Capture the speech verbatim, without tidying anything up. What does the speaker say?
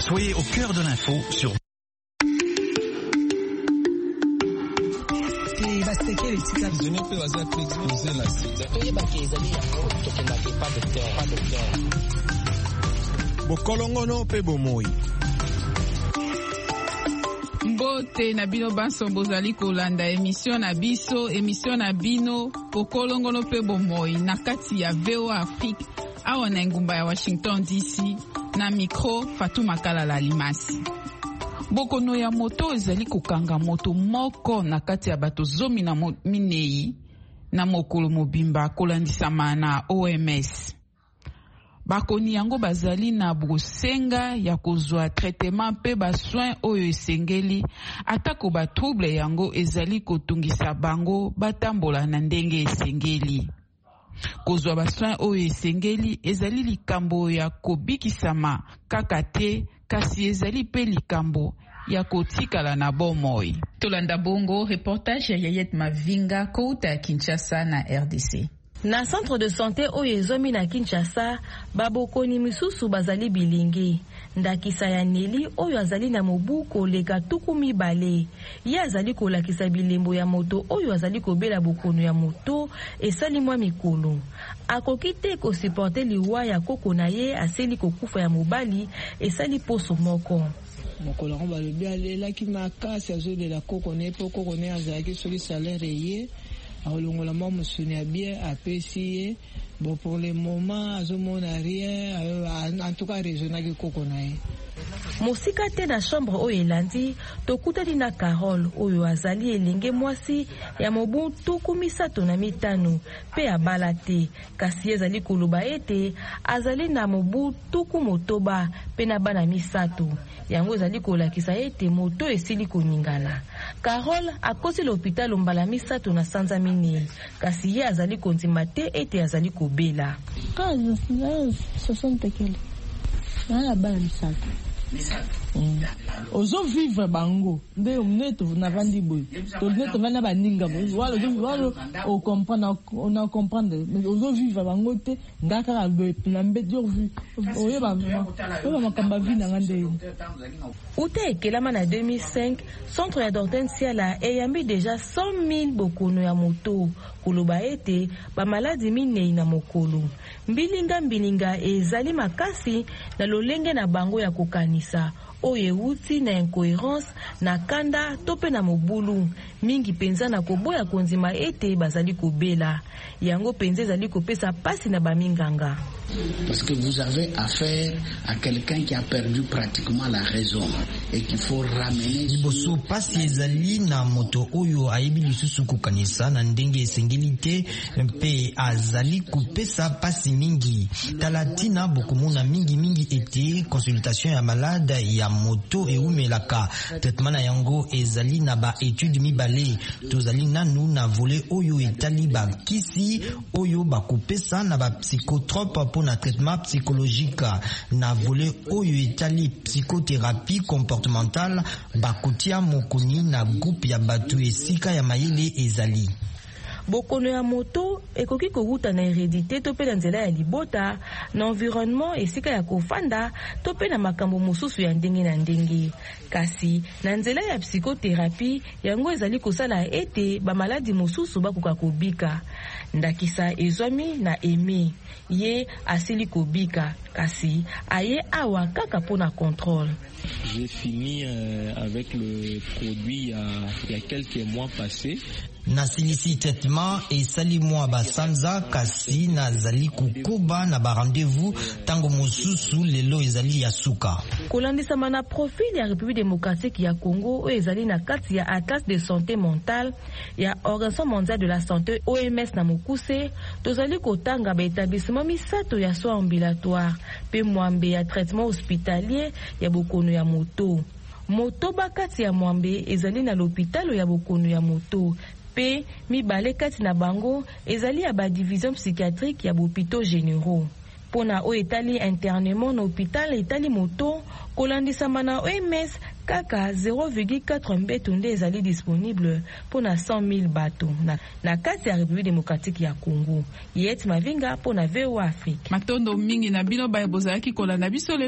Soyez au cœur de l'info sur Bokolongono pe bomoi. Mbote na bino banso bozali kolanda émission na biso émission na bino Bokolongono pe bomoi na kati ya V O A Afrique awa na ngumba ya Washington D C na micro Fatou Makalala Limasi. Bokono ya moto ezali kokanga moto moko na kati ya bato zomi na minei na mokolo mobimba kolandisama na O M S. Bakoni yango bazali na bosenga ya kozwa traitement pe ba soin oyo esengeli atako ba trouble yango ezali kotungisa bango batambola na ndenge esengeli. Kozwa ba soin oyo esengeli ezali likambo ya kobikisama kaka te kasi ezali pe likambo ya kotikala na bomoi. Tolanda bongo reportage ya Yayet Mavinga kouta Kinshasa na R D C. Na centre de santé oyo ezomi na Kinshasa, babokoni misusu bazali bilingi. Ndakisa ya Neli oyo azali na mobu koleka tuku mibale. Ye azali kolakisa bilembo ya moto oyo azali kobela bokono ya moto esali mwa mikolo. Akoki te kosupporte liwa ya koko na ye aseli kokufa ya mobali esali poso moko. Mokolo ngo balobi alelaki makasi azolela koko ne po koko ne azalaki soki salaire ye. Aolongola mwa musuni ya bien apesi ye. Bon, pour le moment azomona rien, en tout cas raisonnaki koko na ye. Mosika te na chambre oyo elandi tokutani na Carole oyo azali elenge mwasi ya mobu tuku misato na mitano pe abala te kasi ezali koloba ete azali na mobu tuku motoba pe na bana misato yango ezali kolakisa ete moto esili koningana. Carole akosi l'hôpital mbala misato na sanza minei kasi ye azali kondima te ete azali kobela. Kazi soixante kilo na bana misato. Mm. Ozo vivre bango nde omneto na vandi boy to neto vana baninga boy walo walo o comprendre on a comprendre mais ozo vivre bango te ngaka ka be na mbedio vu oyo ba oyo makamba vina ngande ute ekelama na deux mille cinq centre ya Hortensia la eyambi déjà cent mille bokono ya moto koloba ete ba maladi minei na mokolo mbilinga mbilinga ezali makasi na lolenge na bango ya kokanisa oye uti na incohérence na kanda tope na mobulu mingi penza na koboya konzima ete bazali kobela yango penza ezali kopesa pasi na baminganga. Parce que vous avez affaire à quelqu'un qui a perdu pratiquement la raison et qu'il faut ramener liboso pasi ezali na moto oyo ayebi lisusu kokanisa na ndenge esengeli te mpe azali kopesa pasi mingi talatina bokomona mingi mingi ete consultation ya malade ya moto eumelaka traitement na yango ezali na ba étude mibale tozali nanu na volet oyo etali ba kisi oyo bakopesa na ba psychotrope na traitement psychologique na volet oyo etali psychothérapie comportementale bakotia mokoni na groupe ya batu esika ya mayele ezali. Bokono ya moto ekoki kokuta na hérédité to pe na nzela ya libota na environnement esika ya kofanda to pe na makambo mosusu ya ndenge na ndenge kasi na nzela ya psychothérapie yango ezali kosala ete ba maladi mosusu bakoka kobika. Ndakisa ezwami na Aimé ye asili kobika kasi aye awa kaka pona contrôle. J'ai fini euh, avec le produit il y a, il y a quelques mois passés. Na silisi traitement et sali mwa basanza kasi na zali kukuba na ba rendez-vous tango mosusu lelo ezali ya suka. Kolandisa mana profil ya République démocratique ya Congo o ezali na kati ya Atlas de santé mentale ya Organisation mondiale de la santé O M S na mokuse tozali kotanga ba établissement misato ya soins ambulatoires pe mwambe ya traitement hospitalier ya bokono ya moto. Moto bakati ya mwambe ezali na l'hôpital ya bokono ya moto. Pe mibale kati na bango ezali ya ba division psychiatrique ya bopito généraux. Pona o etali internement na hôpital etali moto kolandisama na O M S kaka zéro virgule quatre mbeto nde ezali disponible pona cent mille bato na, na kati ya République démocratique ya Congo. Yet Mavinga pona V O A Afrique. Matondo mingi na bino ba bozalaki kolanda biso